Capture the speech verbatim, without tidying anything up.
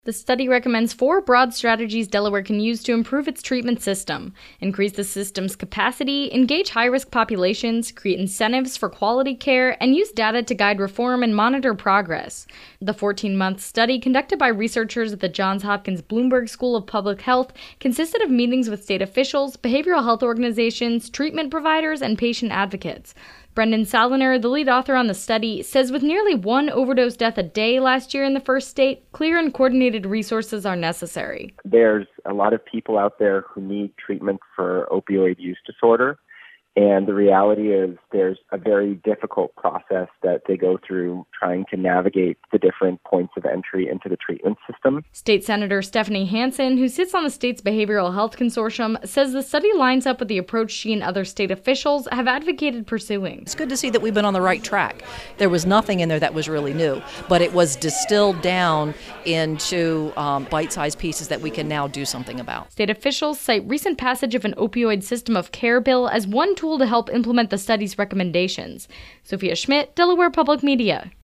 The study recommends four broad strategies Delaware can use to improve its treatment system: increase the system's capacity, engage high-risk populations, create incentives for quality care, and use data to guide reform and monitor progress. The fourteen-month study, conducted by researchers at the Johns Hopkins Bloomberg School of Public Health, consisted of meetings with state officials, behavioral health organizations, treatment providers, and patient advocates. Brendan Saliner, the lead author on the study, says with nearly one overdose death a day last year in the first state, clear and coordinated resources are necessary. There's a lot of people out there who need treatment for opioid use disorder, and the reality is there's a very difficult process that they go through trying to navigate the different points of entry into the treatment system. State Senator Stephanie Hansen, who sits on the state's Behavioral Health Consortium, says the study lines up with the approach she and other state officials have advocated pursuing. It's good to see that we've been on the right track. There was nothing in there that was really new, but it was distilled down into um, bite-sized pieces that we can now do something about. State officials cite recent passage of an opioid system of care bill as one tool to help implement the study's recommendations. Sophia Schmidt, Delaware Public Media.